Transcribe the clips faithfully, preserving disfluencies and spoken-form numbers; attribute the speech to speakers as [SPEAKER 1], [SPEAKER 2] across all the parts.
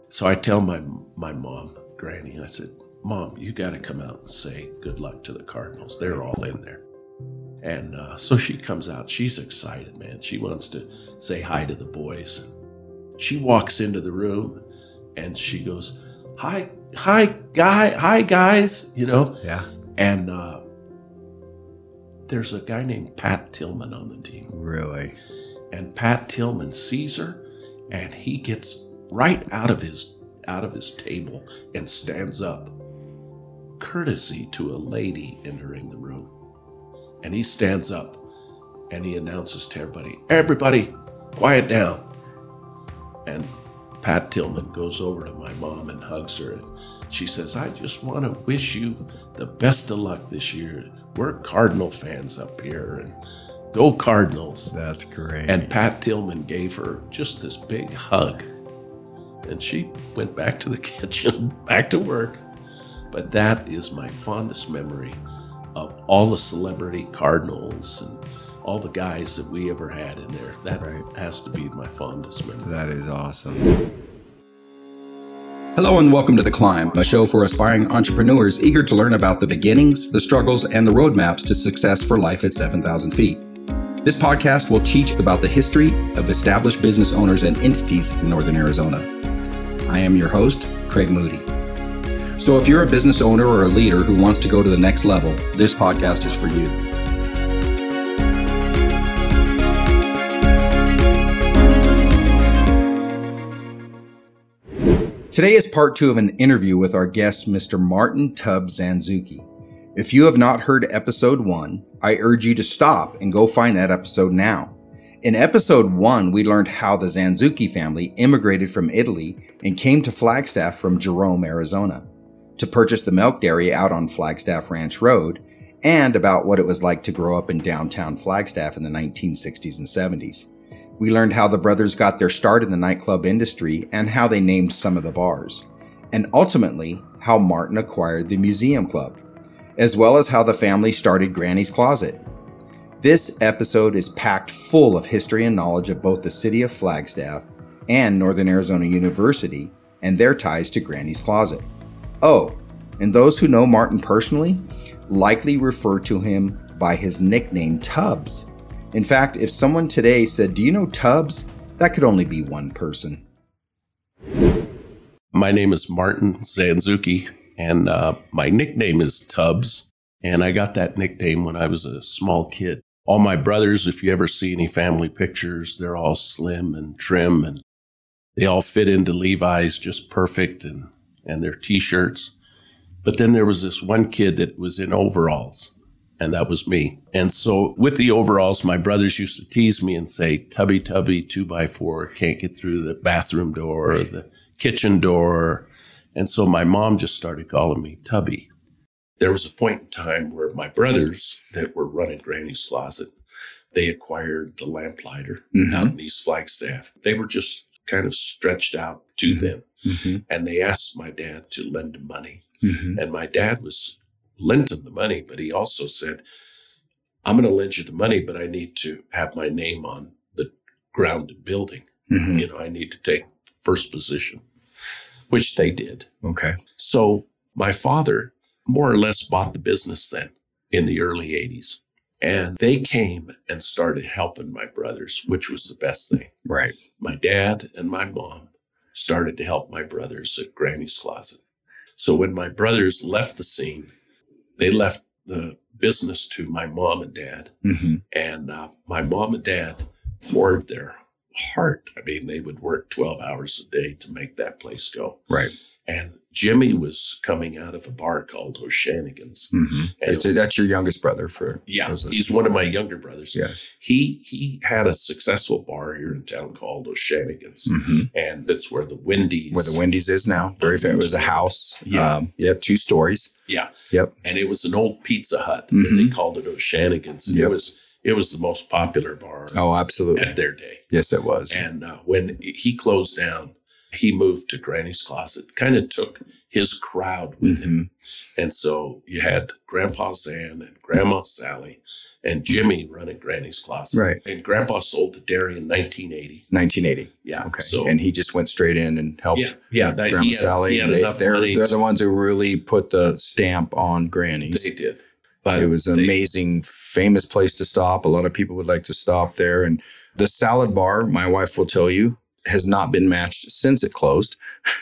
[SPEAKER 1] So I tell my my mom, Granny, I said, Mom, you got to come out and say good luck to the Cardinals. They're all in there. And uh, so she comes out. She's excited, man. She wants to say hi to the boys. She walks into the room and she goes, hi, hi, guy, hi, guys, you know?
[SPEAKER 2] Yeah.
[SPEAKER 1] And uh, there's a guy named Pat Tillman on the team.
[SPEAKER 2] Really?
[SPEAKER 1] And Pat Tillman sees her and he gets right out of his out of his table and stands up, courtesy to a lady entering the room. And he stands up and he announces to everybody, everybody, quiet down. And Pat Tillman goes over to my mom and hugs her. And she says, I just want to wish you the best of luck this year. We're Cardinal fans up here, and go Cardinals.
[SPEAKER 2] That's great.
[SPEAKER 1] And Pat Tillman gave her just this big hug. And she went back to the kitchen, back to work. But that is my fondest memory of all the celebrity Cardinals and all the guys that we ever had in there. That right. has to be my fondest memory.
[SPEAKER 2] That is awesome.
[SPEAKER 3] Hello and welcome to The Climb, a show for aspiring entrepreneurs eager to learn about the beginnings, the struggles, and the roadmaps to success for life at seven thousand feet. This podcast will teach about the history of established business owners and entities in Northern Arizona. I am your host, Craig Moody. So if you're a business owner or a leader who wants to go to the next level, this podcast is for you. Today is part two of an interview with our guest, Mister Martin Tubbs Zanzuki. If you have not heard episode one, I urge you to stop and go find that episode now. In episode one, we learned how the Zanzuki family immigrated from Italy and came to Flagstaff from Jerome, Arizona, to purchase the milk dairy out on Flagstaff Ranch Road, and about what it was like to grow up in downtown Flagstaff in the nineteen sixties and seventies. We learned how the brothers got their start in the nightclub industry and how they named some of the bars, and ultimately how Martin acquired the Museum Club, as well as how the family started Granny's Closet. This episode is packed full of history and knowledge of both the city of Flagstaff and Northern Arizona University and their ties to Granny's Closet. Oh, and those who know Martin personally likely refer to him by his nickname Tubbs. In fact, if someone today said, "Do you know Tubbs?" that could only be one person.
[SPEAKER 1] My name is Martin Zanzuki, and uh, my nickname is Tubbs. And I got that nickname when I was a small kid. All my brothers, if you ever see any family pictures, they're all slim and trim, and they all fit into Levi's just perfect, and, and their T-shirts. But then there was this one kid that was in overalls, and that was me. And so with the overalls, my brothers used to tease me and say, Tubby, Tubby, two by four, can't get through the bathroom door or the kitchen door. And so my mom just started calling me Tubby. There was a point in time where my brothers that were running Granny's Closet, they acquired the Lamplighter mm-hmm. out in East Flagstaff. They were just kind of stretched out to mm-hmm. them. Mm-hmm. And they asked my dad to lend them money. Mm-hmm. And my dad was lent him the money, but he also said, I'm going to lend you the money, but I need to have my name on the ground and building. Mm-hmm. You know, I need to take first position, which they did.
[SPEAKER 2] Okay.
[SPEAKER 1] So my father more or less bought the business then in the early eighties. And they came and started helping my brothers, which was the best thing.
[SPEAKER 2] Right.
[SPEAKER 1] My dad and my mom started to help my brothers at Granny's Closet. So when my brothers left the scene, they left the business to my mom and dad. Mm-hmm. And uh, my mom and dad poured their heart. I mean, they would work twelve hours a day to make that place go.
[SPEAKER 2] Right.
[SPEAKER 1] And Jimmy was coming out of a bar called O'Shanigan's.
[SPEAKER 2] Mm-hmm. And
[SPEAKER 3] so that's your youngest brother for
[SPEAKER 1] yeah, he's one of my younger brothers.
[SPEAKER 2] Yes.
[SPEAKER 1] He he had a successful bar here in town called O'Shanigan's. Mm-hmm. And that's where the Wendy's.
[SPEAKER 3] Where the Wendy's is now. Very fair. It was a house.
[SPEAKER 1] Yeah.
[SPEAKER 3] Um, yeah, two stories.
[SPEAKER 1] Yeah.
[SPEAKER 3] Yep.
[SPEAKER 1] And it was an old Pizza Hut.
[SPEAKER 3] Mm-hmm.
[SPEAKER 1] And they called it O'Shanigan's.
[SPEAKER 3] Yep.
[SPEAKER 1] It was it was the most popular bar.
[SPEAKER 3] Oh, absolutely.
[SPEAKER 1] At their day.
[SPEAKER 3] Yes, it was.
[SPEAKER 1] And uh, when he closed down, he moved to Granny's Closet, kind of took his crowd with mm-hmm. him. And so you had Grandpa Zan and Grandma Sally and Jimmy running Granny's Closet.
[SPEAKER 3] Right.
[SPEAKER 1] And Grandpa sold the dairy in nineteen eighty.
[SPEAKER 3] nineteen eighty.
[SPEAKER 1] Yeah.
[SPEAKER 3] Okay.
[SPEAKER 1] So,
[SPEAKER 3] and he just went straight in and helped.
[SPEAKER 1] Yeah. Yeah. That,
[SPEAKER 3] Grandma
[SPEAKER 1] he had,
[SPEAKER 3] Sally.
[SPEAKER 1] he had
[SPEAKER 3] they,
[SPEAKER 1] enough
[SPEAKER 3] they're,
[SPEAKER 1] money.
[SPEAKER 3] they're the ones who really put the stamp on Granny's.
[SPEAKER 1] They did. But
[SPEAKER 3] it was an
[SPEAKER 1] they,
[SPEAKER 3] amazing, famous place to stop. A lot of people would like to stop there. And the salad bar, my wife will tell you, has not been matched since it closed.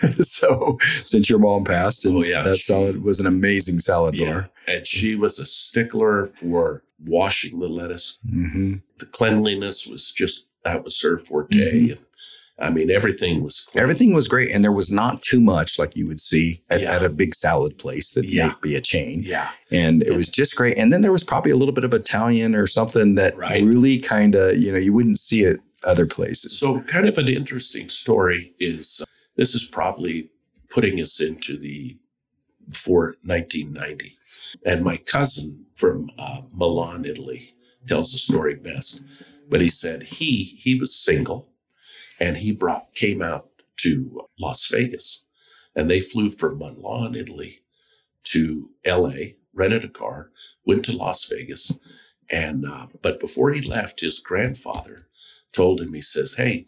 [SPEAKER 3] So since your mom passed, and
[SPEAKER 1] oh, yeah,
[SPEAKER 3] that
[SPEAKER 1] she,
[SPEAKER 3] salad was an amazing salad
[SPEAKER 1] yeah,
[SPEAKER 3] bar.
[SPEAKER 1] And she was a stickler for washing the lettuce.
[SPEAKER 3] Mm-hmm.
[SPEAKER 1] The cleanliness was just, that was her forte.
[SPEAKER 3] Mm-hmm.
[SPEAKER 1] And I mean, everything was clean.
[SPEAKER 3] Everything was great. And there was not too much like you would see at,
[SPEAKER 1] Yeah.
[SPEAKER 3] at a big salad place that
[SPEAKER 1] Yeah.
[SPEAKER 3] might be a chain.
[SPEAKER 1] Yeah.
[SPEAKER 3] And it
[SPEAKER 1] Yeah.
[SPEAKER 3] was just great. And then there was probably a little bit of Italian or something that
[SPEAKER 1] Right.
[SPEAKER 3] really kind of, you know, you wouldn't see it other places.
[SPEAKER 1] So kind of an interesting story is, uh, this is probably putting us into the before nineteen ninety. And my cousin from uh, Milan, Italy, tells the story best. But he said he he was single, and he brought came out to Las Vegas, and they flew from Milan, Italy, to L A, rented a car, went to Las Vegas, and uh, but before he left, his grandfather told him, he says, "Hey,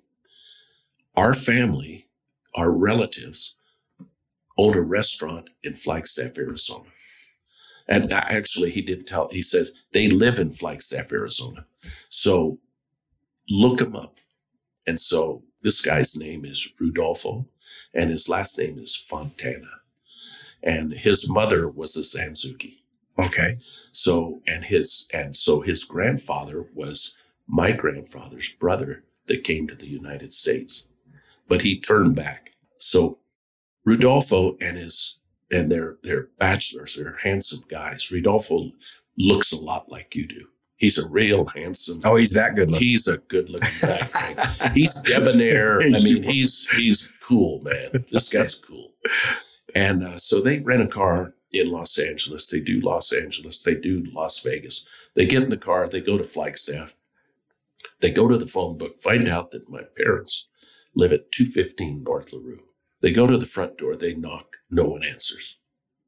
[SPEAKER 1] our family, our relatives, own a restaurant in Flagstaff, Arizona." And actually, he didn't tell, he says, they live in Flagstaff, Arizona. So look them up. And so this guy's name is Rudolfo, and his last name is Fontana. And his mother was a Zanzuki.
[SPEAKER 3] Okay.
[SPEAKER 1] So, and his, and so his grandfather was my grandfather's brother that came to the United States, but he turned back. So Rudolfo and his, and they're, they're bachelors, they're handsome guys. Rudolfo looks a lot like you do. He's a real handsome.
[SPEAKER 3] Oh, he's that good looking.
[SPEAKER 1] He's a good looking guy. He's debonair. I mean, he's, he's cool, man. This guy's cool. And uh, so they rent a car in Los Angeles. They do Los Angeles. They do Las Vegas. They get in the car. They go to Flagstaff. They go to the phone book, find out that my parents live at two fifteen North LaRue. They go to the front door. They knock. No one answers.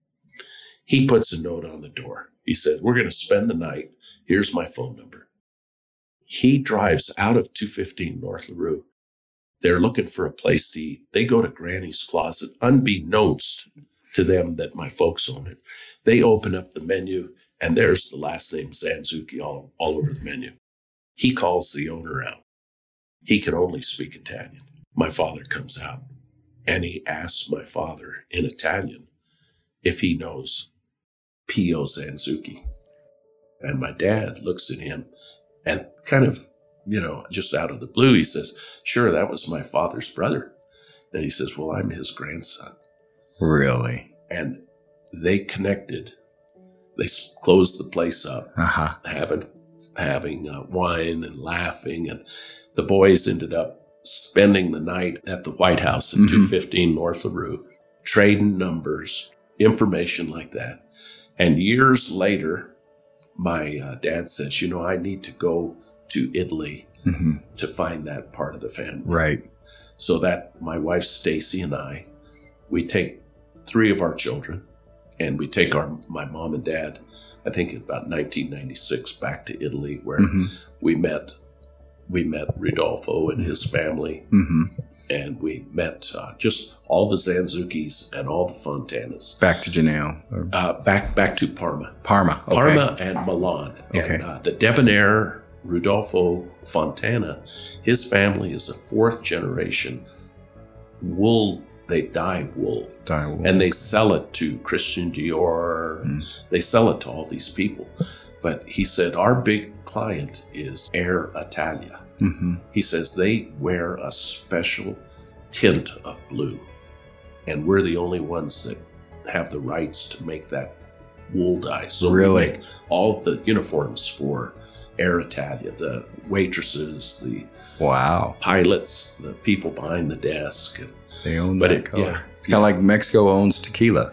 [SPEAKER 1] He puts a note on the door. He said, "We're going to spend the night. Here's my phone number." He drives out of two fifteen North LaRue. They're looking for a place to eat. They go to Granny's Closet, unbeknownst to them that my folks own it. They open up the menu, and there's the last name Zanzuki all, all over the menu. He calls the owner out. He can only speak Italian. My father comes out, and he asks my father in Italian if he knows Pio Zanzuki. And my dad looks at him and kind of, you know, just out of the blue, he says, "Sure, that was my father's brother." And he says, "Well, I'm his grandson."
[SPEAKER 3] Really?
[SPEAKER 1] And they connected. They closed the place up,
[SPEAKER 3] Uh-huh.
[SPEAKER 1] having having uh, wine and laughing. And the boys ended up spending the night at the White House at
[SPEAKER 3] Mhm.
[SPEAKER 1] two fifteen North LaRue, trading numbers, information like that. And years later, my uh, dad says, "You know, I need to go to Italy
[SPEAKER 3] Mm-hmm.
[SPEAKER 1] to find that part of the family."
[SPEAKER 3] Right.
[SPEAKER 1] So that my wife Stacy and I, we take three of our children, and we take our my mom and dad, I think about nineteen ninety-six, back to Italy, where
[SPEAKER 3] Mm-hmm.
[SPEAKER 1] we met we met Rudolfo and his family,
[SPEAKER 3] Mm-hmm.
[SPEAKER 1] and we met uh, just all the Zanzukis and all the Fontanas.
[SPEAKER 3] Back to Genoa. Or
[SPEAKER 1] Uh, back back to Parma.
[SPEAKER 3] Parma. Okay.
[SPEAKER 1] Parma and Milan.
[SPEAKER 3] Okay.
[SPEAKER 1] And uh, the debonair Rudolfo Fontana, his family is a fourth generation wool. They dye wool,
[SPEAKER 3] Dial.
[SPEAKER 1] and they sell it to Christian Dior.
[SPEAKER 3] Mm.
[SPEAKER 1] They sell it to all these people. But he said, our big client is Air Italia.
[SPEAKER 3] Mm-hmm.
[SPEAKER 1] He says they wear a special tint of blue, and we're the only ones that have the rights to make that wool dye. So
[SPEAKER 3] Really?
[SPEAKER 1] we make all the uniforms for Air Italia, the waitresses, the
[SPEAKER 3] Wow.
[SPEAKER 1] pilots, the people behind the desk. And
[SPEAKER 3] They own
[SPEAKER 1] But
[SPEAKER 3] that
[SPEAKER 1] it-
[SPEAKER 3] color.
[SPEAKER 1] yeah.
[SPEAKER 3] It's kind of like Mexico owns tequila.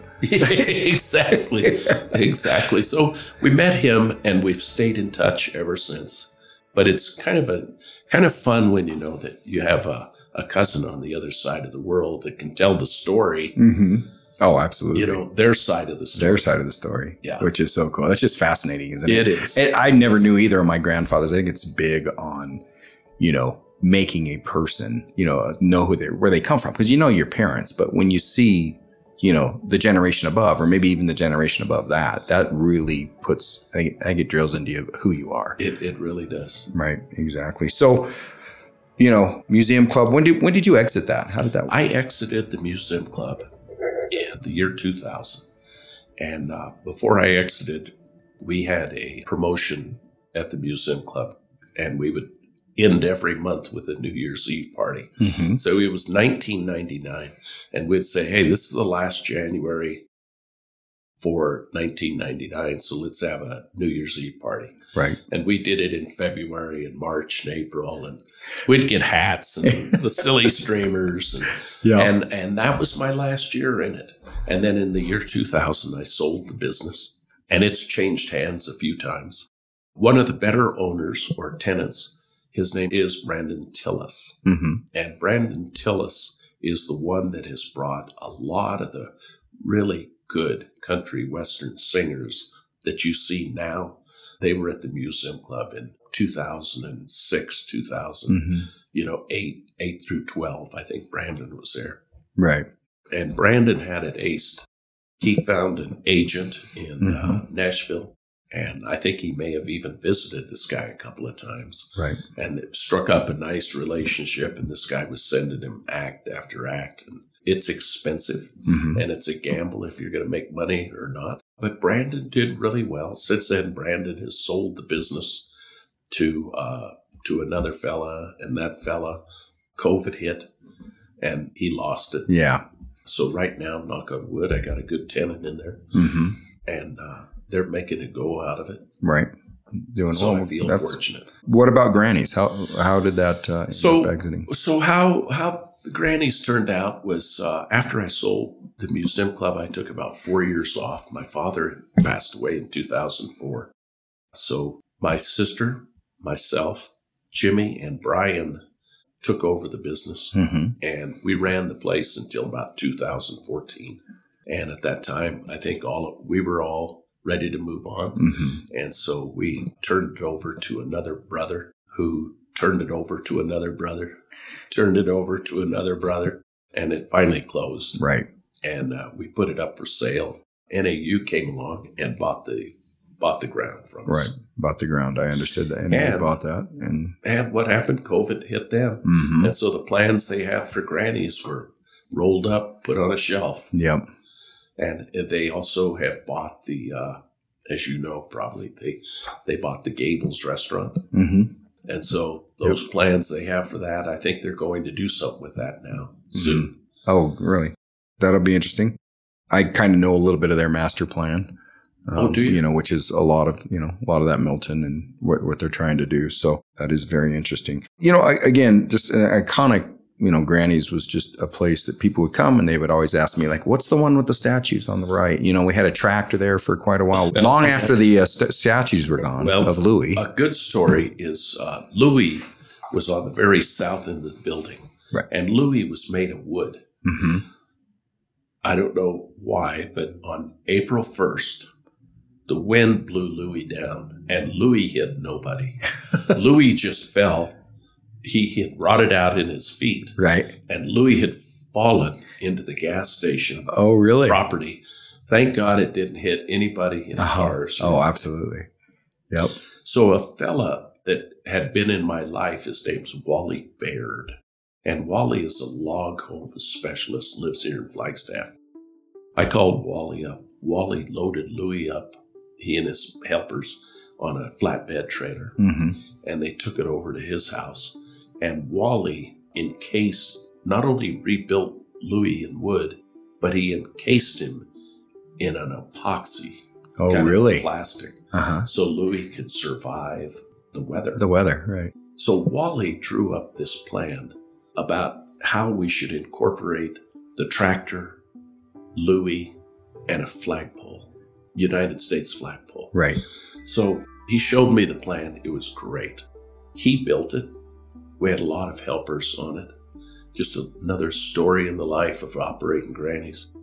[SPEAKER 1] exactly, exactly. So we met him, and we've stayed in touch ever since. But it's kind of a kind of fun when you know that you have a, a cousin on the other side of the world that can tell the story
[SPEAKER 3] Mm-hmm. Oh, absolutely.
[SPEAKER 1] You know, their side of the story.
[SPEAKER 3] Their side of the story,
[SPEAKER 1] yeah.
[SPEAKER 3] Which is so cool. That's just fascinating, isn't it?
[SPEAKER 1] It is.
[SPEAKER 3] And I never knew either of my grandfathers. I think it's big on, you know, making a person, you know, know who they where they come from, because you know your parents, but when you see, you know, the generation above, or maybe even the generation above that, that really puts, I think, I think it drills into you who you are.
[SPEAKER 1] It it really does.
[SPEAKER 3] Right. Exactly. So, you know, Museum Club, when did when did you exit that? How did that work?
[SPEAKER 1] I exited the Museum Club in the year two thousand. And uh, before I exited, we had a promotion at the Museum Club, and we would end every month with a New Year's Eve party.
[SPEAKER 3] Mm-hmm.
[SPEAKER 1] So it was nineteen ninety-nine, and we'd say, hey, this is the last January for nineteen ninety-nine, so let's have a New Year's Eve party.
[SPEAKER 3] Right.
[SPEAKER 1] And we did it in February and March and April, and we'd get hats and the silly streamers. And,
[SPEAKER 3] yeah.
[SPEAKER 1] and and that was my last year in it. And then in the year two thousand, I sold the business, and it's changed hands a few times. One of the better owners or tenants, his name is Brandon Tillis.
[SPEAKER 3] Mm-hmm.
[SPEAKER 1] And Brandon Tillis is the one that has brought a lot of the really good country western singers that you see now. They were at the Museum Club in two thousand six, two thousand,
[SPEAKER 3] Mm-hmm.
[SPEAKER 1] you know, eight, eight through twelve. I think Brandon was there.
[SPEAKER 3] Right.
[SPEAKER 1] And Brandon had it aced. He found an agent in
[SPEAKER 3] Mm-hmm.
[SPEAKER 1] uh, Nashville. And I think he may have even visited this guy a couple of times.
[SPEAKER 3] Right.
[SPEAKER 1] And it struck up a nice relationship. And this guy was sending him act after act. And it's expensive.
[SPEAKER 3] Mm-hmm.
[SPEAKER 1] And it's a gamble if you're going to make money or not. But Brandon did really well. Since then, Brandon has sold the business to uh, to another fella. And that fella, COVID hit. And he lost it.
[SPEAKER 3] Yeah.
[SPEAKER 1] So right now, knock on wood, I got a good tenant in there.
[SPEAKER 3] Mm-hmm.
[SPEAKER 1] And uh, they're making a go out of it.
[SPEAKER 3] Right. Doing
[SPEAKER 1] So
[SPEAKER 3] well.
[SPEAKER 1] I feel
[SPEAKER 3] That's-
[SPEAKER 1] fortunate.
[SPEAKER 3] What about Granny's? How how did that uh, end
[SPEAKER 1] So-
[SPEAKER 3] up exiting?
[SPEAKER 1] So how how the Granny's turned out was uh, after I sold the Museum Club, I took about four years off. My father passed away in two thousand four. So my sister, myself, Jimmy, and Brian took over the business.
[SPEAKER 3] Mm-hmm.
[SPEAKER 1] And we ran the place until about two thousand fourteen. And at that time, I think all of, we were all ready to move on.
[SPEAKER 3] Mm-hmm.
[SPEAKER 1] And so we turned it over to another brother who turned it over to another brother, turned it over to another brother, and it finally closed.
[SPEAKER 3] Right.
[SPEAKER 1] And uh, we put it up for sale. N A U came along and bought the bought the ground from us.
[SPEAKER 3] Right. Bought the ground. I understood that. And they
[SPEAKER 1] And-
[SPEAKER 3] bought that. And
[SPEAKER 1] And what happened? COVID hit them.
[SPEAKER 3] mm-hmm.
[SPEAKER 1] And so the plans they had for Granny's were rolled up, put on a shelf.
[SPEAKER 3] Yep.
[SPEAKER 1] And they also have bought the, uh, as you know, probably they they bought the Gables restaurant.
[SPEAKER 3] Mm-hmm.
[SPEAKER 1] And so those plans they have for that, I think they're going to do something with that now soon.
[SPEAKER 3] Oh, really? That'll be interesting. I kind of know a little bit of their master plan. Um,
[SPEAKER 1] Oh, do you?
[SPEAKER 3] You know, which is a lot of, you know, a lot of that Milton and what, what they're trying to do. So that is very interesting. You know, I, again, just an iconic, you know, Granny's was just a place that people would come and they would always ask me, like, what's the one with the statues on the right? You know, we had a tractor there for quite a while, long after the uh, st- statues were gone
[SPEAKER 1] Well,
[SPEAKER 3] of Louis.
[SPEAKER 1] A good story is uh, Louis was on the very south end of the building.
[SPEAKER 3] Right.
[SPEAKER 1] And Louis was made of wood.
[SPEAKER 3] Mm-hmm.
[SPEAKER 1] I don't know why, but on April first, the wind blew Louis down, and Louis hit nobody. Louis just fell. He had rotted out in his feet,
[SPEAKER 3] Right.
[SPEAKER 1] and Louis had fallen into the gas station
[SPEAKER 3] Oh, really?
[SPEAKER 1] property. Thank God it didn't hit anybody in
[SPEAKER 3] Oh,
[SPEAKER 1] cars.
[SPEAKER 3] oh, absolutely. Yep.
[SPEAKER 1] So a fella that had been in my life, his name's Wally Baird. And Wally is a log home specialist, lives here in Flagstaff. I called Wally up. Wally loaded Louis up, he and his helpers, on a flatbed trailer.
[SPEAKER 3] Mm-hmm.
[SPEAKER 1] And they took it over to his house. And Wally encased, not only rebuilt Louis in wood, but he encased him in an epoxy.
[SPEAKER 3] Oh,
[SPEAKER 1] kind of
[SPEAKER 3] really?
[SPEAKER 1] plastic.
[SPEAKER 3] Uh-huh.
[SPEAKER 1] So Louis could survive the weather.
[SPEAKER 3] The weather, right.
[SPEAKER 1] So Wally drew up this plan about how we should incorporate the tractor, Louis, and a flagpole, United States flagpole.
[SPEAKER 3] Right.
[SPEAKER 1] So he showed me the plan. It was great. He built it. We had a lot of helpers on it. Just another story in the life of operating Granny's.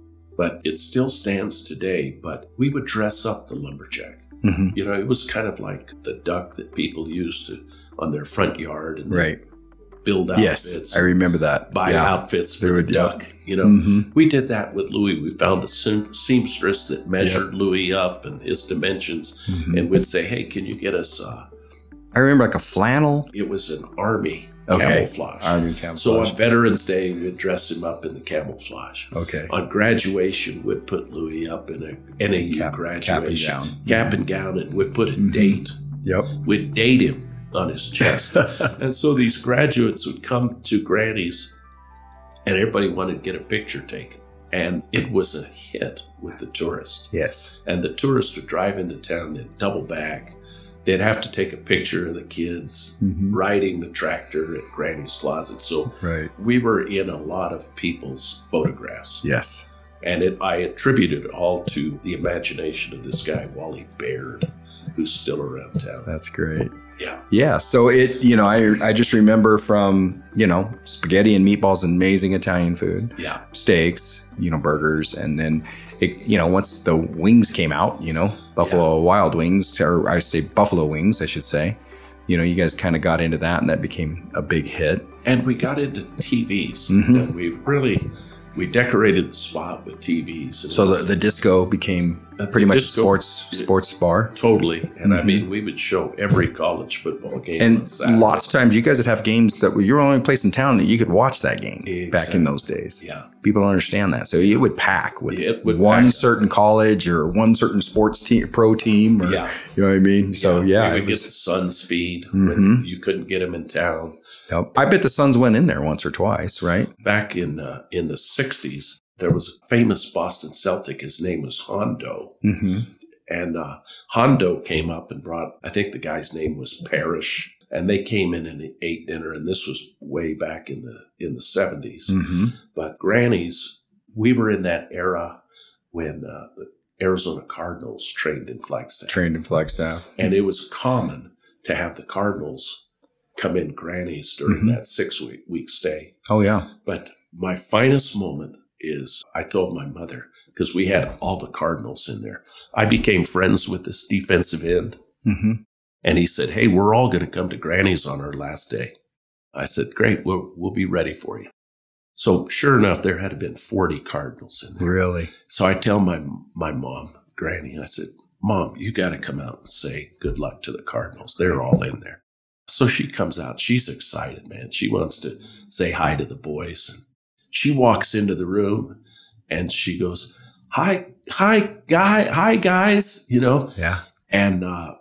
[SPEAKER 1] but it still stands today. But we would dress up the lumberjack.
[SPEAKER 3] Mm-hmm.
[SPEAKER 1] You know, it was kind of like the duck that people used to on their front yard and
[SPEAKER 3] right.
[SPEAKER 1] build outfits.
[SPEAKER 3] Yes, I remember that.
[SPEAKER 1] Buy
[SPEAKER 3] yeah.
[SPEAKER 1] outfits for
[SPEAKER 3] They
[SPEAKER 1] the
[SPEAKER 3] would, yeah.
[SPEAKER 1] duck. You know,
[SPEAKER 3] Mm-hmm.
[SPEAKER 1] we did that with Louis. We found a seam- seamstress that measured
[SPEAKER 3] Yep.
[SPEAKER 1] Louis up and his dimensions,
[SPEAKER 3] Mm-hmm.
[SPEAKER 1] and we'd say, "Hey, can you get us?" Uh,
[SPEAKER 3] I remember like a flannel.
[SPEAKER 1] it was an army
[SPEAKER 3] Okay.
[SPEAKER 1] camouflage.
[SPEAKER 3] Army camouflage.
[SPEAKER 1] So on Veterans Day, we'd dress him up in the camouflage.
[SPEAKER 3] Okay.
[SPEAKER 1] On graduation, we'd put Louis up in a N A U
[SPEAKER 3] Cap-
[SPEAKER 1] graduation
[SPEAKER 3] cap and gown.
[SPEAKER 1] cap and gown, and we'd put a
[SPEAKER 3] Mhm.
[SPEAKER 1] date.
[SPEAKER 3] Yep.
[SPEAKER 1] We'd date him on his chest. And so these graduates would come to Granny's, and everybody wanted to get a picture taken. And it was a hit with the tourists.
[SPEAKER 3] Yes.
[SPEAKER 1] And the tourists would drive into town, they'd double back. They'd have to take a picture of the kids
[SPEAKER 3] Mm-hmm.
[SPEAKER 1] riding the tractor at Granny's Closet. So
[SPEAKER 3] Right.
[SPEAKER 1] we were in a lot of people's photographs.
[SPEAKER 3] Yes.
[SPEAKER 1] And it, I attributed it all to the imagination of this guy, Wally Baird, who's still around town.
[SPEAKER 3] That's great.
[SPEAKER 1] Yeah.
[SPEAKER 3] Yeah. So it, you know, I I just remember from, you know, spaghetti and meatballs, amazing Italian food,
[SPEAKER 1] Yeah.
[SPEAKER 3] steaks, you know, burgers. And then, it, you know, once the wings came out, you know, Buffalo Wild Wings, or I say Buffalo Wings, I should say, you know, you guys kind of got into that and that became a big hit.
[SPEAKER 1] And we got into T Vs.
[SPEAKER 3] Mhm.
[SPEAKER 1] And we really, we decorated the spot with T Vs. And
[SPEAKER 3] So
[SPEAKER 1] it
[SPEAKER 3] the,
[SPEAKER 1] was
[SPEAKER 3] the disco became
[SPEAKER 1] Uh,
[SPEAKER 3] pretty
[SPEAKER 1] the
[SPEAKER 3] much
[SPEAKER 1] disco-
[SPEAKER 3] a sports sports bar.
[SPEAKER 1] Totally. And I
[SPEAKER 3] Mhm.
[SPEAKER 1] mean, we would show every college football game on
[SPEAKER 3] And
[SPEAKER 1] Saturday.
[SPEAKER 3] lots of times you guys would have games that were your only place in town that you could watch that game back
[SPEAKER 1] Exactly.
[SPEAKER 3] in those days.
[SPEAKER 1] Yeah.
[SPEAKER 3] People don't understand that. So it would pack with
[SPEAKER 1] It would
[SPEAKER 3] one
[SPEAKER 1] pack.
[SPEAKER 3] certain college or one certain sports team, pro team. Or,
[SPEAKER 1] Yeah.
[SPEAKER 3] You know what I mean? So yeah,
[SPEAKER 1] we
[SPEAKER 3] it
[SPEAKER 1] would
[SPEAKER 3] was-
[SPEAKER 1] get the Suns feed
[SPEAKER 3] Mhm.
[SPEAKER 1] when you couldn't get them in town.
[SPEAKER 3] yep. I bet the Suns went in there once or twice, right?
[SPEAKER 1] Back in uh, in the sixties, there was a famous Boston Celtic. His name was Hondo.
[SPEAKER 3] Mm-hmm.
[SPEAKER 1] And uh, Hondo came up and brought, I think the guy's name was Parrish. And they came in and ate dinner. And this was way back in the in the seventies.
[SPEAKER 3] Mm-hmm.
[SPEAKER 1] But Granny's, we were in that era when uh, the Arizona Cardinals trained in Flagstaff.
[SPEAKER 3] Trained in Flagstaff.
[SPEAKER 1] And it was common to have the Cardinals come in Granny's during
[SPEAKER 3] Mhm.
[SPEAKER 1] that six-week week stay.
[SPEAKER 3] Oh yeah.
[SPEAKER 1] But my finest moment is I told my mother, because we had all the Cardinals in there. I became friends with this defensive end.
[SPEAKER 3] Mm-hmm.
[SPEAKER 1] And he said, "Hey, we're all going to come to Granny's on our last day." I said, "Great, we'll, we'll be ready for you." So sure enough, there had been forty Cardinals in there.
[SPEAKER 3] Really?
[SPEAKER 1] So I tell my my mom, Granny, I said, "Mom, you got to come out and say good luck to the Cardinals. They're all in there." So she comes out. She's excited, man. She wants to say hi to the boys. And she walks into the room and she goes, "Hi, hi, guy, hi, guys," you know.
[SPEAKER 3] Yeah.
[SPEAKER 1] And uh,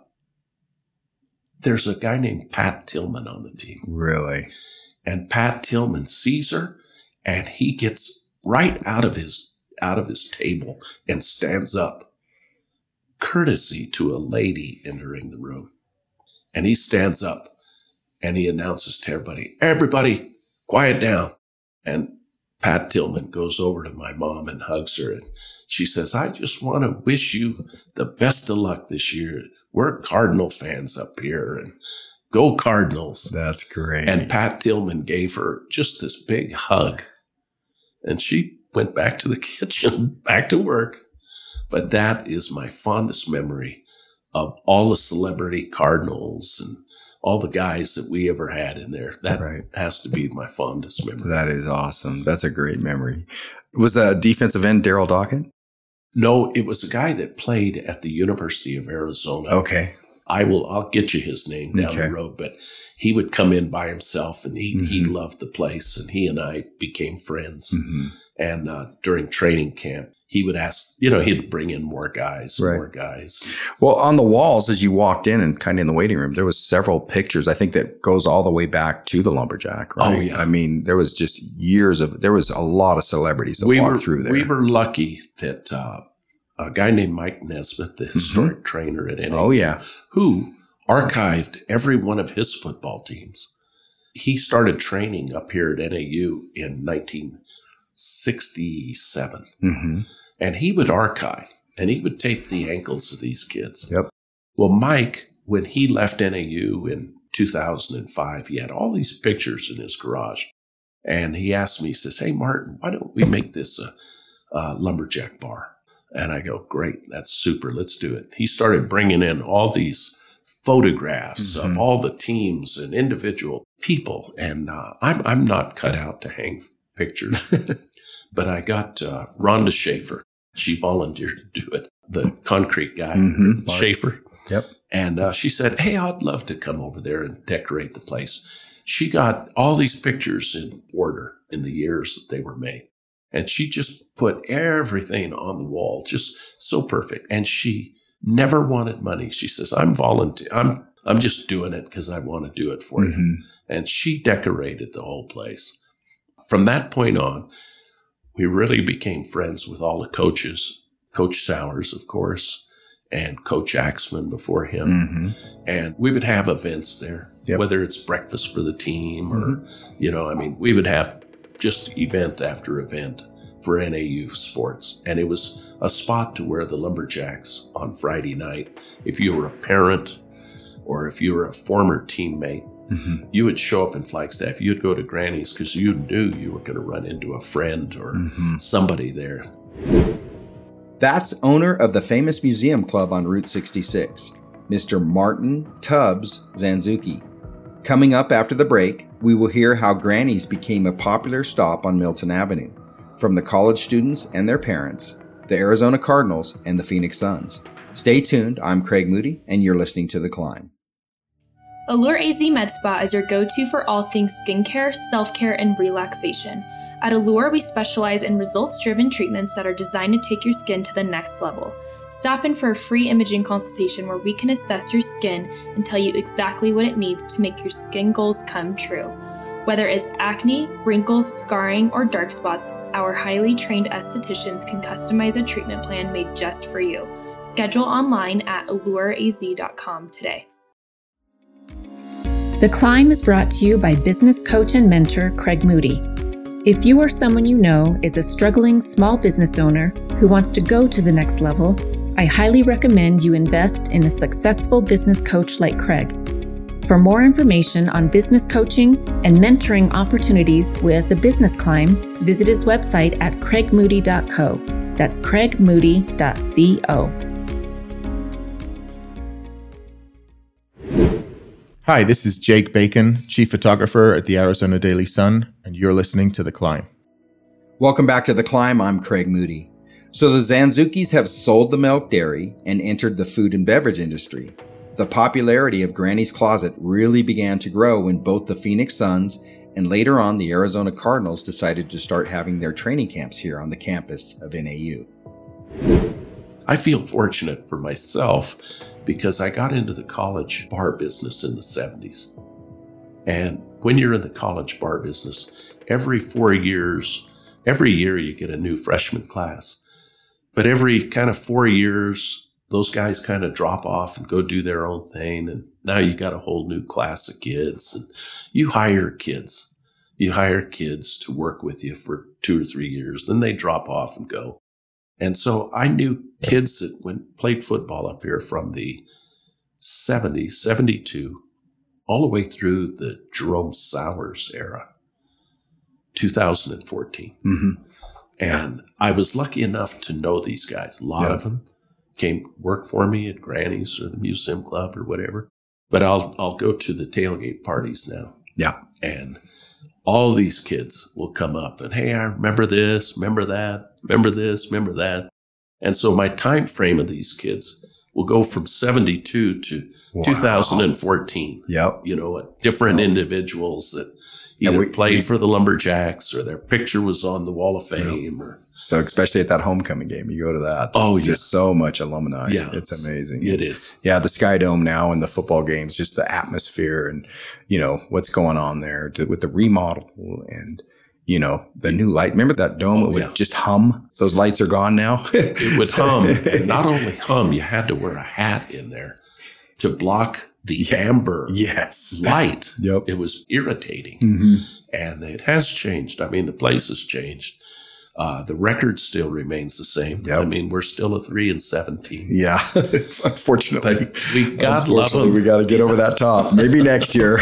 [SPEAKER 1] there's a guy named Pat Tillman on the team.
[SPEAKER 3] Really?
[SPEAKER 1] And Pat Tillman sees her and he gets right out of his out of his table and stands up, courtesy to a lady entering the room. And he stands up and he announces to everybody, "Everybody, quiet down." And Pat Tillman goes over to my mom and hugs her. And she says, "I just want to wish you the best of luck this year. We're Cardinal fans up here, and go Cardinals."
[SPEAKER 3] That's great.
[SPEAKER 1] And Pat Tillman gave her just this big hug. And she went back to the kitchen, back to work. But that is my fondest memory of all the celebrity Cardinals and all the guys that we ever had in there. That
[SPEAKER 3] Right.
[SPEAKER 1] has to be my fondest memory.
[SPEAKER 3] That is awesome. That's a great memory. Was the defensive end Daryl Dockett?
[SPEAKER 1] No, it was a guy that played at the University of Arizona.
[SPEAKER 3] Okay.
[SPEAKER 1] I will, I'll get you his name down
[SPEAKER 3] Okay.
[SPEAKER 1] the road, but he would come in by himself and he, he
[SPEAKER 3] Mhm.
[SPEAKER 1] loved the place and he and I became friends.
[SPEAKER 3] Mm-hmm.
[SPEAKER 1] And uh, during training camp, he would ask, you know, he'd bring in more guys,
[SPEAKER 3] Right.
[SPEAKER 1] more guys.
[SPEAKER 3] Well, on the walls as you walked in and kind of in the waiting room, there was several pictures. I think that goes all the way back to the Lumberjack, right?
[SPEAKER 1] Oh, yeah.
[SPEAKER 3] I mean, there was just years of, there was a lot of celebrities that
[SPEAKER 1] We
[SPEAKER 3] walked
[SPEAKER 1] were,
[SPEAKER 3] through there.
[SPEAKER 1] we were lucky that uh, a guy named Mike Nesbitt, the historic trainer at N A U,
[SPEAKER 3] oh, yeah.
[SPEAKER 1] who archived every one of his football teams. He started training up here at N A U in nineteen sixty-seven.
[SPEAKER 3] Mm-hmm.
[SPEAKER 1] And he would archive and he would tape the ankles of these kids.
[SPEAKER 3] Yep.
[SPEAKER 1] Well, Mike, when he left N A U in two thousand five, he had all these pictures in his garage. And he asked me, he says, "Hey, Martin, why don't we make this a, uh, lumberjack bar. And I go, great, that's super, let's do it. He started bringing in all these photographs mm-hmm. of all the teams and individual people. And uh, I'm, I'm not cut out to hang pictures, but I got uh, Rhonda Schaefer. She volunteered to do it, the concrete guy, mm-hmm. Schaefer.
[SPEAKER 3] Yep.
[SPEAKER 1] And uh, she said, hey, I'd love to come over there and decorate the place. She got all these pictures in order in the years that they were made. And she just put everything on the wall, just so perfect. And she never wanted money. She says, I'm volunteer. I'm I'm just doing it because I want to do it for mm-hmm. you. And she decorated the whole place. From that point on, we really became friends with all the coaches. Coach Sowers, of course, and Coach Axman before him. Mm-hmm. And we would have events there, yep. whether it's breakfast for the team or, mm-hmm. you know, I mean, we would have just event after event for N A U sports. And it was a spot to where the Lumberjacks on Friday night, if you were a parent or if you were a former teammate, mm-hmm. you would show up in Flagstaff. You'd go to Granny's because you knew you were going to run into a friend or mm-hmm. somebody there.
[SPEAKER 3] That's owner of the famous museum club on Route sixty-six, Mister Martin Tubbs Zanzuki. Coming up after the break, we will hear how Granny's became a popular stop on Milton Avenue, from the college students and their parents, the Arizona Cardinals, and the Phoenix Suns. Stay tuned. I'm Craig Moody, and you're listening to The Climb.
[SPEAKER 2] Allure A Z Med Spa is your go-to for all things skincare, self-care, and relaxation. At Allure, we specialize in results-driven treatments that are designed to take your skin to the next level. Stop in for a free imaging consultation where we can assess your skin and tell you exactly what it needs to make your skin goals come true. Whether it's acne, wrinkles, scarring, or dark spots, our highly trained estheticians can customize a treatment plan made just for you. Schedule online at allure a z dot com today.
[SPEAKER 4] The Climb is brought to you by business coach and mentor Craig Moody. If you or someone you know is a struggling small business owner who wants to go to the next level, I highly recommend you invest in a successful business coach like Craig. For more information on business coaching and mentoring opportunities with The Business Climb, visit his website at craig moody dot co. That's craig moody dot co.
[SPEAKER 5] Hi, this is Jake Bacon, Chief Photographer at the Arizona Daily Sun, and you're listening to The Climb.
[SPEAKER 3] Welcome back to The Climb. I'm Craig Moody. So the Zanzukis have sold the milk dairy and entered the food and beverage industry. The popularity of Granny's Closet really began to grow when both the Phoenix Suns and later on the Arizona Cardinals decided to start having their training camps here on the campus of N A U.
[SPEAKER 1] I feel fortunate for myself because I got into the college bar business in the seventies. And when you're in the college bar business, every four years, every year you get a new freshman class. But every kind of four years, those guys kind of drop off and go do their own thing. And now you got a whole new class of kids. And you hire kids. You hire kids to work with you for two or three years. Then they drop off and go. And so I knew kids that went played football up here from the seventies, seventy-two, all the way through the Jerome Sowers era, two thousand fourteen. Mm-hmm. And I was lucky enough to know these guys. A lot yeah. of them came work for me at Granny's or the Museum Club or whatever. But I'll I'll go to the tailgate parties now.
[SPEAKER 3] Yeah.
[SPEAKER 1] And all these kids will come up and, hey, I remember this, remember that, remember this, remember that. And so my time frame of these kids will go from seventy-two to wow. two thousand fourteen.
[SPEAKER 3] Yep.
[SPEAKER 1] You know, different yep. individuals that either we, played we, for the Lumberjacks or their picture was on the Wall of Fame.
[SPEAKER 3] Yep.
[SPEAKER 1] or
[SPEAKER 3] So especially at that homecoming game, you go to that.
[SPEAKER 1] Oh,
[SPEAKER 3] just
[SPEAKER 1] yeah.
[SPEAKER 3] so much alumni.
[SPEAKER 1] Yeah,
[SPEAKER 3] it's amazing.
[SPEAKER 1] It is.
[SPEAKER 3] Yeah, the Sky Dome now and the football games, just the atmosphere and, you know, what's going on there to, with the remodel and, you know, the new light. Remember that dome? Oh, it would yeah. just hum. Those lights are gone now.
[SPEAKER 1] It would hum. And not only hum, you had to wear a hat in there to block the yeah. amber
[SPEAKER 3] yes.
[SPEAKER 1] light.
[SPEAKER 3] Yep.
[SPEAKER 1] It was irritating.
[SPEAKER 3] Mm-hmm.
[SPEAKER 1] And it has changed. I mean, the place has changed. Uh, the record still remains the same.
[SPEAKER 3] Yep.
[SPEAKER 1] I mean, we're still a three and seven team.
[SPEAKER 3] Yeah, unfortunately.
[SPEAKER 1] But we, God love them.
[SPEAKER 3] We got to get over that top. Maybe next year.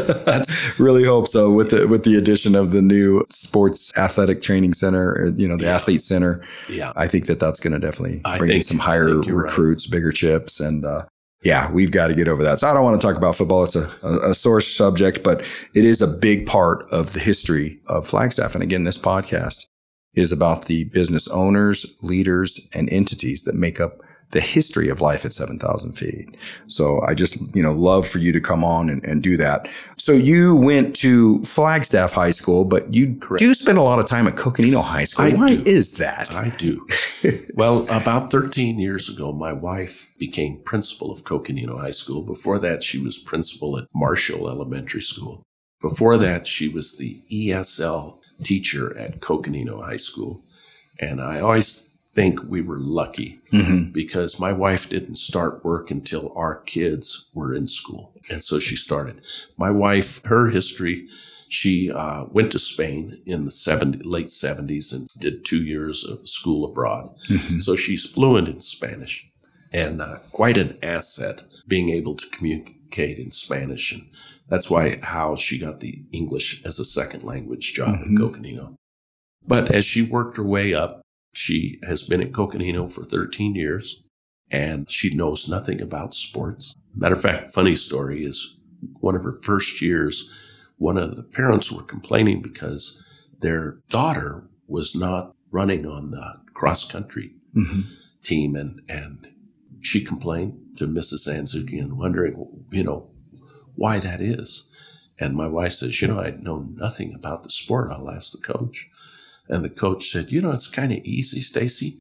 [SPEAKER 3] Really hope so. With the with the addition of the new sports athletic training center, or, you know, the
[SPEAKER 1] yeah.
[SPEAKER 3] athlete center.
[SPEAKER 1] Yeah,
[SPEAKER 3] I think that that's going to definitely
[SPEAKER 1] I
[SPEAKER 3] bring in
[SPEAKER 1] think,
[SPEAKER 3] some higher recruits, right. bigger chips, and uh, yeah, we've got to get over that. So I don't want to talk about football. It's a, a, a sore subject, but it is a big part of the history of Flagstaff. And again, this podcast is about the business owners, leaders, and entities that make up the history of life at seven thousand feet. So I just, you know, love for you to come on and, and do that. So you went to Flagstaff High School, but you Correct. do spend a lot of time at Coconino High School.
[SPEAKER 1] I
[SPEAKER 3] Why
[SPEAKER 1] do.
[SPEAKER 3] is that?
[SPEAKER 1] I do. Well, about thirteen years ago, my wife became principal of Coconino High School. Before that, she was principal at Marshall Elementary School. Before that, she was the E S L teacher at Coconino High School. And I always think we were lucky mm-hmm. because my wife didn't start work until our kids were in school. And so she started. My wife, her history, she uh, went to Spain in the seventy, late seventies and did two years of school abroad. Mm-hmm. So she's fluent in Spanish and uh, quite an asset being able to communicate in Spanish. And that's why how she got the English as a second language job mm-hmm. at Coconino. But as she worked her way up, she has been at Coconino for thirteen years, and she knows nothing about sports. Matter of fact, funny story is one of her first years, one of the parents were complaining because their daughter was not running on the cross-country mm-hmm. team, and, and she complained to Missus Anzuki and wondering, you know, why that is. And my wife says, you know, I know nothing about the sport. I'll ask the coach. And the coach said, you know, it's kind of easy, Stacy,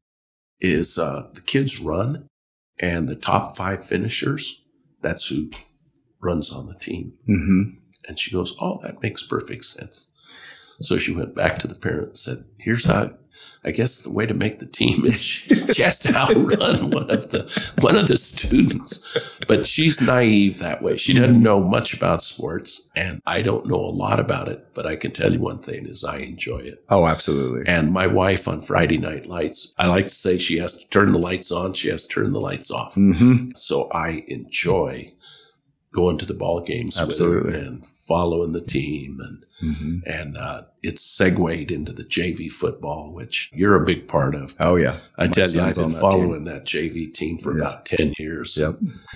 [SPEAKER 1] is uh, the kids run and the top five finishers, that's who runs on the team. Mm-hmm. And she goes, oh, that makes perfect sense. So she went back to the parent and said, here's how, I guess the way to make the team is she has to outrun one of the one of the students. But she's naive that way. She doesn't know much about sports, and I don't know a lot about it. But I can tell you one thing is I enjoy it.
[SPEAKER 3] Oh, absolutely.
[SPEAKER 1] And my wife on Friday Night Lights, I like to say she has to turn the lights on, she has to turn the lights off. Mm-hmm. So I enjoy going to the ball games
[SPEAKER 3] absolutely.
[SPEAKER 1] with her and following the team, and mm-hmm. and uh, it's segued into the J V football, which you're a big part of.
[SPEAKER 3] Oh yeah,
[SPEAKER 1] I
[SPEAKER 3] My
[SPEAKER 1] tell you, I've been
[SPEAKER 3] that
[SPEAKER 1] following
[SPEAKER 3] team.
[SPEAKER 1] that J V team for
[SPEAKER 3] yes.
[SPEAKER 1] about ten years.
[SPEAKER 3] Yep.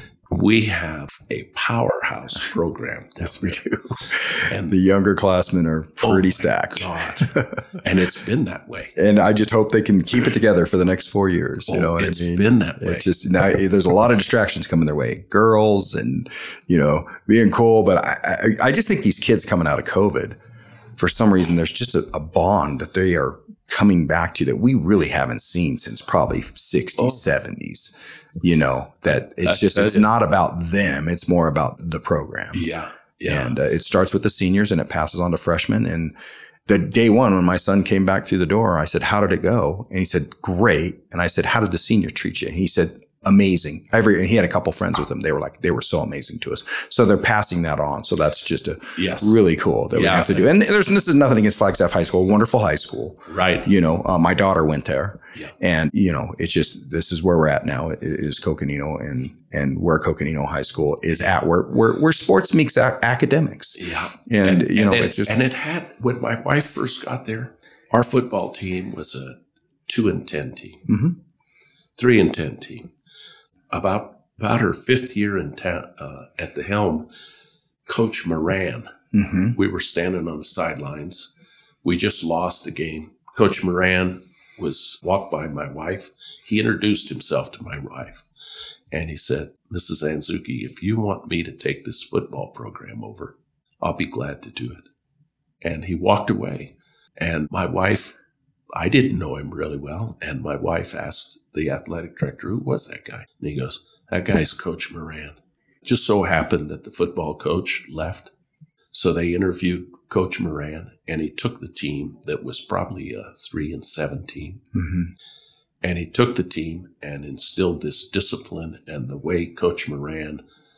[SPEAKER 1] We have a powerhouse program.
[SPEAKER 3] Yes, we do.
[SPEAKER 1] And
[SPEAKER 3] the younger classmen are pretty
[SPEAKER 1] oh
[SPEAKER 3] stacked.
[SPEAKER 1] God. And it's been that way.
[SPEAKER 3] And I just hope they can keep it together for the next four years. You
[SPEAKER 1] oh,
[SPEAKER 3] know what
[SPEAKER 1] it's
[SPEAKER 3] I mean?
[SPEAKER 1] been that way.
[SPEAKER 3] It's just now there's a lot of distractions coming their way. Girls and, you know, being cool. But I, I, I just think these kids coming out of COVID, for some reason, there's just a, a bond that they are coming back to that we really haven't seen since probably sixties, oh. seventies. You know, that it's That's, just, it's it. not about them. It's more about the program.
[SPEAKER 1] Yeah. Yeah.
[SPEAKER 3] And uh, it starts with the seniors and it passes on to freshmen. And the day one, when my son came back through the door, I said, how did it go? And he said, great. And I said, how did the seniors treat you? And he said, amazing. Every, and he had a couple friends with him. They were like, they were so amazing to us. So they're passing that on. So that's just a
[SPEAKER 1] yes.
[SPEAKER 3] really cool that yeah. we have to do. And there's, this is nothing against Flagstaff High School, wonderful high school.
[SPEAKER 1] Right.
[SPEAKER 3] You know, uh, my daughter went there
[SPEAKER 1] yeah.
[SPEAKER 3] and, you know, it's just, this is where we're at now is Coconino and, and where Coconino High School is at, where, where, where sports meets ac- academics.
[SPEAKER 1] Yeah.
[SPEAKER 3] And,
[SPEAKER 1] and
[SPEAKER 3] you know,
[SPEAKER 1] and it,
[SPEAKER 3] it's just.
[SPEAKER 1] And it had, when my wife first got there, our football team was a two and ten team, mm-hmm. three and ten team. About about her fifth year in ta- uh, at the helm, Coach Moran, mm-hmm. we were standing on the sidelines. We just lost a game. Coach Moran was walked by my wife. He introduced himself to my wife, and he said, Missus Anzuki, if you want me to take this football program over, I'll be glad to do it. And he walked away. And my wife, I didn't know him really well, and my wife asked the athletic director, who was that guy? And he goes, that guy's Coach Moran. It just so happened that the football coach left, so they interviewed Coach Moran, and he took the team that was probably a three and seven team, mm-hmm. and he took the team and instilled this discipline and the way Coach Moran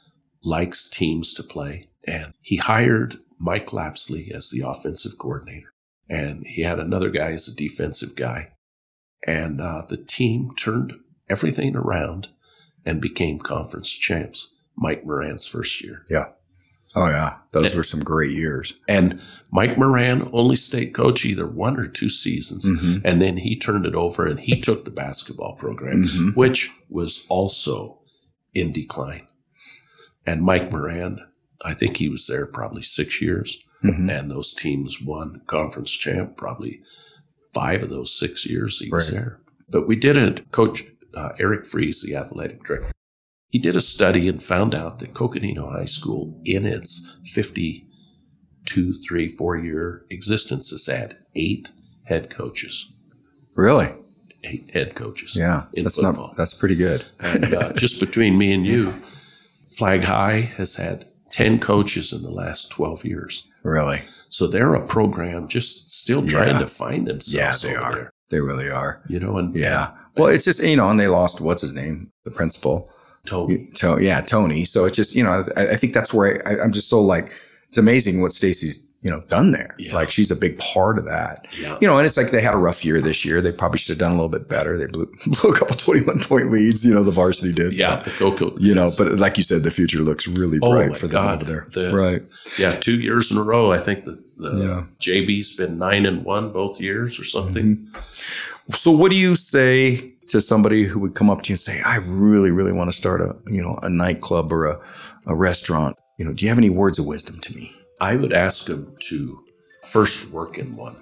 [SPEAKER 1] likes teams to play, and he hired Mike Lapsley as the offensive coordinator. and he had another guy as a defensive guy. And uh, the team turned everything around and became conference champs. Mike Moran's first year.
[SPEAKER 3] Yeah. Oh, yeah. Those
[SPEAKER 1] and,
[SPEAKER 3] were some great years.
[SPEAKER 1] And Mike Moran only stayed coach either one or two seasons. Mm-hmm. And then he turned it over and he took the basketball program, mm-hmm. which was also in decline. And Mike Moran, I think he was there probably six years. Mm-hmm. And those teams won conference champ probably five of those six years he was right. there. But we did it. Coach uh, Eric Fries, the athletic director, he did a study and found out that Coconino High School, in its fifty-two, three, four-year existence, has had eight head coaches.
[SPEAKER 3] Really?
[SPEAKER 1] Eight head coaches.
[SPEAKER 3] Yeah,
[SPEAKER 1] in
[SPEAKER 3] that's
[SPEAKER 1] football.
[SPEAKER 3] Not, that's pretty good.
[SPEAKER 1] And uh, just between me and you, Flag High has had ten coaches in the last twelve years.
[SPEAKER 3] Really?
[SPEAKER 1] So they're a program just still trying yeah. to find themselves.
[SPEAKER 3] Yeah, they
[SPEAKER 1] over
[SPEAKER 3] are.
[SPEAKER 1] There.
[SPEAKER 3] They really are.
[SPEAKER 1] You know, and
[SPEAKER 3] yeah. Well, it's just, you know, and they lost, what's his name? The principal.
[SPEAKER 1] Tony.
[SPEAKER 3] To, yeah, Tony. So it's just, you know, I, I think that's where I, I'm just so like, it's amazing what Stacy's, you know, done there.
[SPEAKER 1] Yeah.
[SPEAKER 3] Like she's a big part of that.
[SPEAKER 1] Yeah.
[SPEAKER 3] You know, and it's like they had a rough year this year. They probably should have done a little bit better. They blew, blew a couple twenty-one point leads, you know, the varsity did.
[SPEAKER 1] Yeah,
[SPEAKER 3] but,
[SPEAKER 1] the Coco.
[SPEAKER 3] You know, but like you said, the future looks really
[SPEAKER 1] oh
[SPEAKER 3] bright
[SPEAKER 1] my
[SPEAKER 3] for them
[SPEAKER 1] God.
[SPEAKER 3] over there.
[SPEAKER 1] The,
[SPEAKER 3] right.
[SPEAKER 1] Yeah, two years in a row. I think the, the
[SPEAKER 3] yeah.
[SPEAKER 1] J V's been nine and one both years or something.
[SPEAKER 3] Mm-hmm. So what do you say to somebody who would come up to you and say, I really, really want to start a, you know, a nightclub or a, a restaurant? You know, do you have any words of wisdom to me?
[SPEAKER 1] I would ask them to first work in one.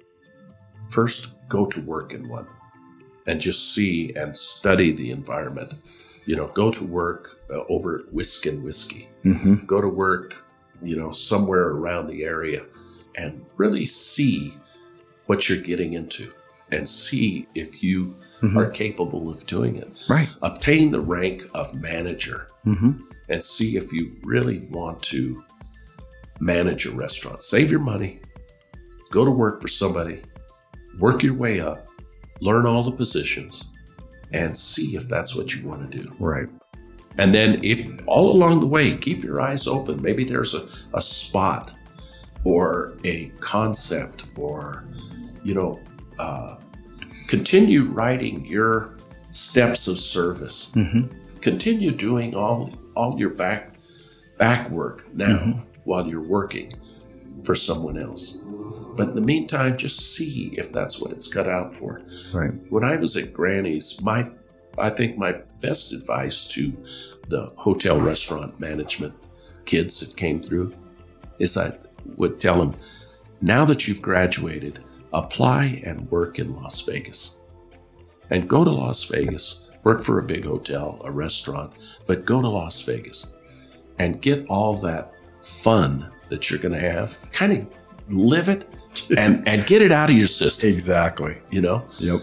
[SPEAKER 1] First, go to work in one and just see and study the environment. You know, go to work uh, over at Whisk and Whiskey. Mm-hmm. Go to work, you know, somewhere around the area and really see what you're getting into and see if you mm-hmm. are capable of doing it.
[SPEAKER 3] Right.
[SPEAKER 1] Obtain the rank of manager mm-hmm. and see if you really want to manage a restaurant. Save your money, go to work for somebody, work your way up, learn all the positions, and see if that's what you want to do.
[SPEAKER 3] Right.
[SPEAKER 1] And then if all along the way, keep your eyes open. Maybe there's a, a spot or a concept or, you know, uh, continue writing your steps of service. Mm-hmm. Continue doing all all your back back work now mm-hmm. while you're working for someone else. But in the meantime, just see if that's what it's cut out for.
[SPEAKER 3] Right.
[SPEAKER 1] When I was at Granny's, my I think my best advice to the hotel restaurant management kids that came through is I would tell them, now that you've graduated, apply and work in Las Vegas. And go to Las Vegas, work for a big hotel, a restaurant, but go to Las Vegas and get all that fun that you're going to have, kind of live it and, and get it out of your system.
[SPEAKER 3] Exactly.
[SPEAKER 1] You know?
[SPEAKER 3] Yep.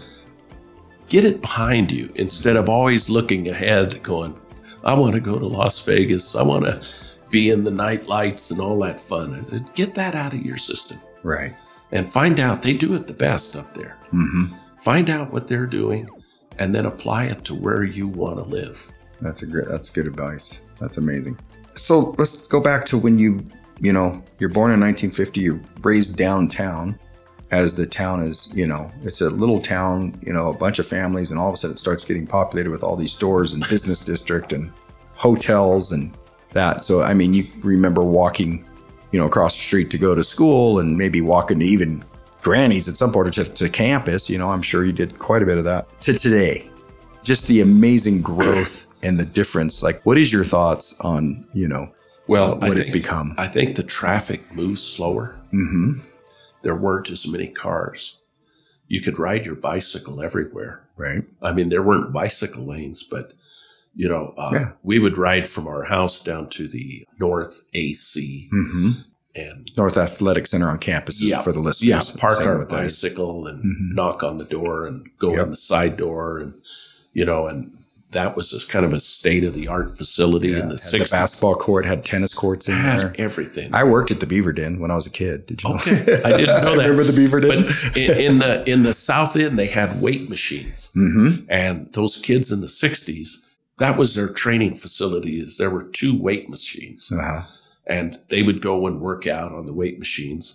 [SPEAKER 3] Get
[SPEAKER 1] it behind you instead of always looking ahead going, I want to go to Las Vegas. I want to be in the night lights and all that fun. I said, get that out of your system.
[SPEAKER 3] Right.
[SPEAKER 1] And find out, they do it the best up there.
[SPEAKER 3] Mm-hmm.
[SPEAKER 1] Find out what they're doing and then apply it to where you want to live.
[SPEAKER 3] That's a great, that's good advice. That's amazing. So let's go back to when you, you know, you're born in nineteen fifty, you're raised downtown as the town is, you know, it's a little town, you know, a bunch of families, and all of a sudden it starts getting populated with all these stores and business district and hotels and that. So, I mean, you remember walking, you know, across the street to go to school and maybe walking to even Granny's at some point to, to campus. You know, I'm sure you did quite a bit of that. To today, just the amazing growth and the difference. Like, what is your thoughts on, you know,
[SPEAKER 1] well,
[SPEAKER 3] what
[SPEAKER 1] I
[SPEAKER 3] it's
[SPEAKER 1] think,
[SPEAKER 3] become?
[SPEAKER 1] I think the traffic moves slower.
[SPEAKER 3] Mm-hmm.
[SPEAKER 1] There weren't as many cars. You could ride your bicycle everywhere.
[SPEAKER 3] Right.
[SPEAKER 1] I mean, there weren't bicycle lanes, but, you know, uh,
[SPEAKER 3] yeah.
[SPEAKER 1] we would ride from our house down to the North A C.
[SPEAKER 3] Mm-hmm.
[SPEAKER 1] And
[SPEAKER 3] North Athletic Center on campus
[SPEAKER 1] yeah,
[SPEAKER 3] for the listeners.
[SPEAKER 1] Yeah, park our
[SPEAKER 3] what
[SPEAKER 1] bicycle and
[SPEAKER 3] mm-hmm.
[SPEAKER 1] knock on the door and go
[SPEAKER 3] yep.
[SPEAKER 1] in the side door. And, you know, and that was just kind of a state-of-the-art facility
[SPEAKER 3] yeah,
[SPEAKER 1] in the sixties.
[SPEAKER 3] The basketball court had tennis courts in
[SPEAKER 1] had
[SPEAKER 3] there.
[SPEAKER 1] Everything.
[SPEAKER 3] I worked at the Beaver Den when I was a kid. Did you know?
[SPEAKER 1] Okay, I didn't know that.
[SPEAKER 3] Remember the Beaver Den?
[SPEAKER 1] But in, in the in the South End, they had weight machines.
[SPEAKER 3] Mm-hmm.
[SPEAKER 1] And those kids in the sixties, that was their training facilities. There were two weight machines.
[SPEAKER 3] Uh-huh.
[SPEAKER 1] And they would go and work out on the weight machines.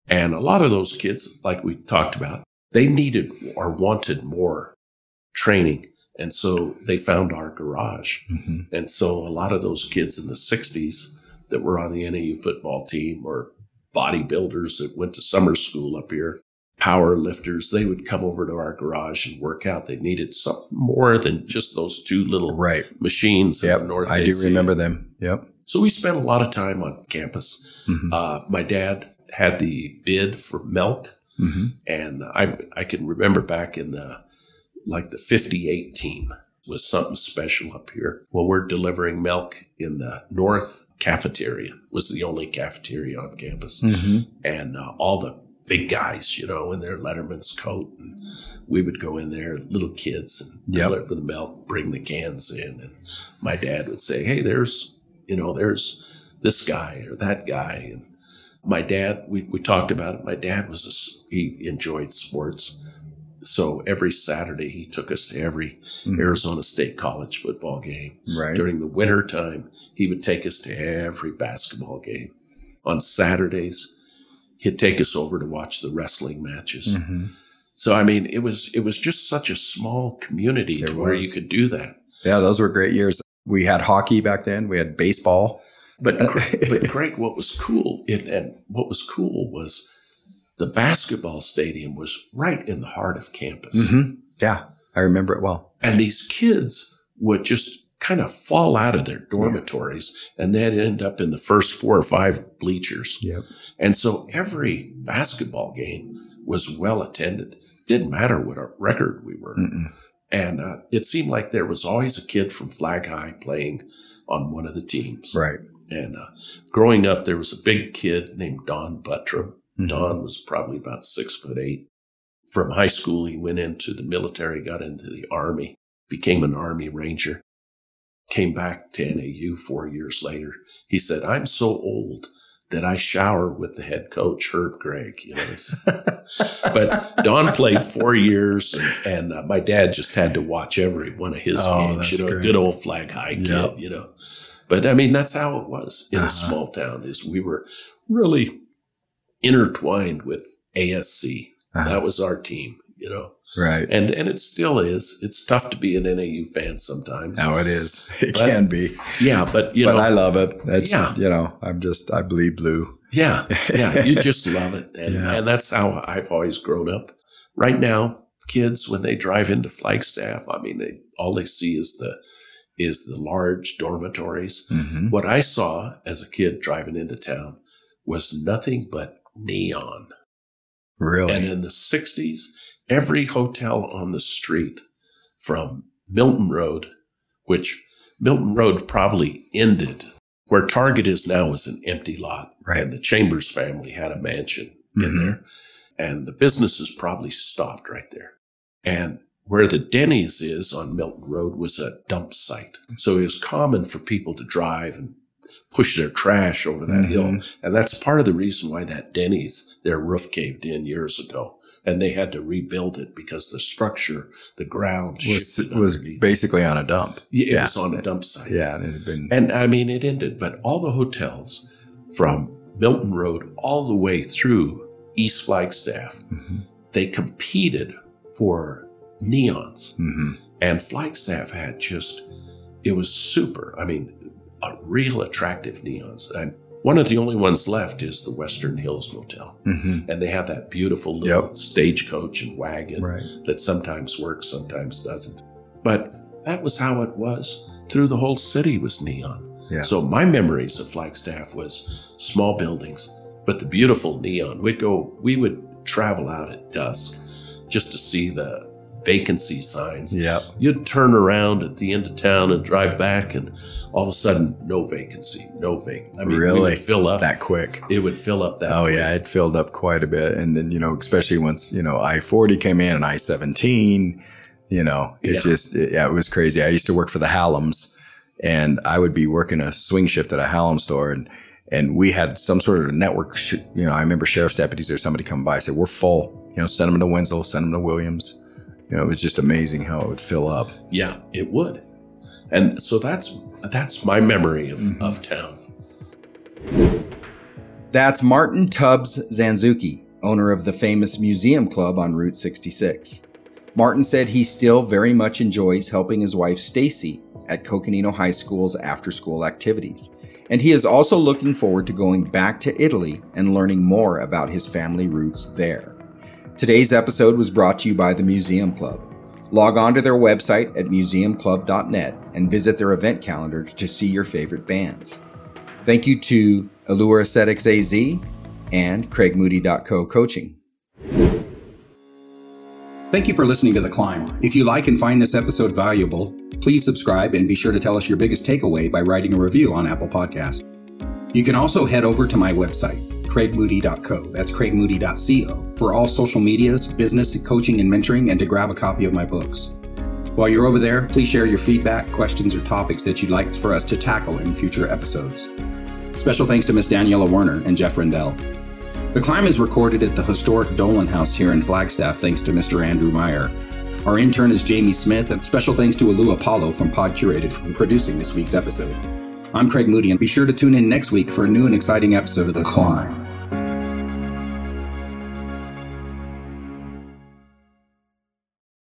[SPEAKER 1] And a lot of those kids, like we talked about, they needed or wanted more training. And so they found our garage. Mm-hmm. And so a lot of those kids in the sixties that were on the N A U football team or bodybuilders that went to summer school up here, power lifters, they would come over to our garage and work out. They needed something more than just those two little
[SPEAKER 3] right.
[SPEAKER 1] machines.
[SPEAKER 3] Yep,
[SPEAKER 1] in the North
[SPEAKER 3] I
[SPEAKER 1] A C.
[SPEAKER 3] do remember them. Yep.
[SPEAKER 1] So we spent a lot of time on campus. Mm-hmm. Uh, my dad had the bid for milk. Mm-hmm. And I I can remember back in the, like the fifty-eight team was something special up here. Well, we're delivering milk in the North cafeteria, was the only cafeteria on campus. Mm-hmm. And uh, all the big guys, you know, in their Letterman's coat. And we would go in there, little kids, and
[SPEAKER 3] yep.
[SPEAKER 1] deliver the milk, bring the cans in. And my dad would say, hey, there's, you know, there's this guy or that guy. And my dad, we, we talked about it. My dad was, a, he enjoyed sports. So every Saturday he took us to every mm-hmm. Arizona State College football game.
[SPEAKER 3] Right.
[SPEAKER 1] During the winter time, he would take us to every basketball game. On Saturdays, he'd take us over to watch the wrestling matches. Mm-hmm. So, I mean, it was it was just such a small community
[SPEAKER 3] it
[SPEAKER 1] to
[SPEAKER 3] was.
[SPEAKER 1] where you could do that.
[SPEAKER 3] Yeah, those were great years. We had hockey back then. We had baseball.
[SPEAKER 1] But, but Craig, what was cool, it, and what was cool was the basketball stadium was right in the heart of campus.
[SPEAKER 3] Mm-hmm. Yeah, I remember it well.
[SPEAKER 1] And these kids would just kind of fall out of their dormitories yeah. and they'd end up in the first four or five bleachers.
[SPEAKER 3] Yep.
[SPEAKER 1] And so every basketball game was well attended. Didn't matter what our record we were. Mm-mm. And uh, it seemed like there was always a kid from Flag High playing on one of the teams.
[SPEAKER 3] Right.
[SPEAKER 1] And uh, growing up, there was a big kid named Don Buttram. Mm-hmm. Don was probably about six foot eight. From high school, he went into the military, got into the Army, became an Army Ranger, came back to N A U four years later. He said, I'm so old that I shower with the head coach, Herb Gregg. You know, but Don played four years, and, and uh, my dad just had to watch every one of his
[SPEAKER 3] oh,
[SPEAKER 1] games. You know,
[SPEAKER 3] great.
[SPEAKER 1] Good old Flag High kid.
[SPEAKER 3] Yep.
[SPEAKER 1] You know, but I mean, that's how it was in
[SPEAKER 3] uh-huh.
[SPEAKER 1] a small town. Is we were really intertwined with A S C. Uh-huh. That was our team. You know,
[SPEAKER 3] right?
[SPEAKER 1] And and it still is. It's tough to be an N A U fan sometimes.
[SPEAKER 3] No, it is. It
[SPEAKER 1] but,
[SPEAKER 3] can be.
[SPEAKER 1] Yeah, but you
[SPEAKER 3] but
[SPEAKER 1] know,
[SPEAKER 3] I love it. That's,
[SPEAKER 1] yeah,
[SPEAKER 3] you know, I'm just I bleed blue.
[SPEAKER 1] Yeah, yeah, you just love it, and,
[SPEAKER 3] yeah.
[SPEAKER 1] and that's how I've always grown up. Right now, kids when they drive into Flagstaff, I mean, they all they see is the is the large dormitories. Mm-hmm. What I saw as a kid driving into town was nothing but neon.
[SPEAKER 3] Really,
[SPEAKER 1] and in the sixties. Every hotel on the street from Milton Road, which Milton Road probably ended, where Target is now is an empty lot.
[SPEAKER 3] Right.
[SPEAKER 1] And the Chambers family had a mansion mm-hmm. in there. And the businesses probably stopped right there. And where the Denny's is on Milton Road was a dump site. So it was common for people to drive and push their trash over that mm-hmm. hill. And that's part of the reason why that Denny's, their roof caved in years ago. And they had to rebuild it because the structure, the ground
[SPEAKER 3] was, was basically on a dump.
[SPEAKER 1] Yeah, it
[SPEAKER 3] yeah.
[SPEAKER 1] was on a dump site.
[SPEAKER 3] Yeah, and it had been.
[SPEAKER 1] And I mean, it ended. But all the hotels from Milton Road all the way through East Flagstaff, mm-hmm. they competed for neons. Mm-hmm. And Flagstaff had just, it was super. I mean, a real attractive neons. And one of the only ones left is the Western Hills Motel. Mm-hmm. And they have that beautiful little yep. stagecoach and wagon
[SPEAKER 3] right.
[SPEAKER 1] that sometimes works, sometimes doesn't. But that was how it was. Through the whole city was neon.
[SPEAKER 3] Yeah.
[SPEAKER 1] So my memories of Flagstaff was small buildings, but the beautiful neon. We'd go, we would travel out at dusk just to see the vacancy signs.
[SPEAKER 3] Yeah.
[SPEAKER 1] You'd turn around at the end of town and drive back, and all of a sudden, no vacancy, no vacancy. I mean,
[SPEAKER 3] really?
[SPEAKER 1] We would fill up
[SPEAKER 3] that quick.
[SPEAKER 1] It would fill up that
[SPEAKER 3] Oh,
[SPEAKER 1] quick.
[SPEAKER 3] yeah. It filled up quite a bit. And then, you know, especially once, you know, I forty came in and I seventeen, you know, it yeah. just, it, yeah, it was crazy. I used to work for the Hallams, and I would be working a swing shift at a Hallam store, and and we had some sort of network, sh- you know, I remember sheriff's deputies or somebody come by and said, we're full, you know, send them to Winslow, send them to Williams. You know, it was just amazing how it would fill up.
[SPEAKER 1] Yeah, it would. And so that's that's my memory of, mm-hmm. of town.
[SPEAKER 3] That's Martin Tubbs Zanzuki, owner of the famous Museum Club on Route sixty-six. Martin said he still very much enjoys helping his wife Stacy at Coconino High School's after-school activities, and he is also looking forward to going back to Italy and learning more about his family roots there. Today's episode was brought to you by the Museum Club. Log on to their website at museum club dot net and visit their event calendar to see your favorite bands. Thank you to Allure Aesthetics A Z and Craig Moody dot co Coaching. Thank you for listening to The Climb. If you like and find this episode valuable, please subscribe and be sure to tell us your biggest takeaway by writing a review on Apple Podcasts. You can also head over to my website, Craig Moody dot co. That's Craig Moody dot co for all social medias, business, coaching, and mentoring, and to grab a copy of my books. While you're over there, please share your feedback, questions, or topics that you'd like for us to tackle in future episodes. Special thanks to Miss Daniela Werner and Jeff Rendell. The Climb is recorded at the historic Dolan House here in Flagstaff, thanks to Mister Andrew Meyer. Our intern is Jamie Smith, and special thanks to Alu Apollo from Pod Curated for producing this week's episode. I'm Craig Moody, and be sure to tune in next week for a new and exciting episode of The Climb.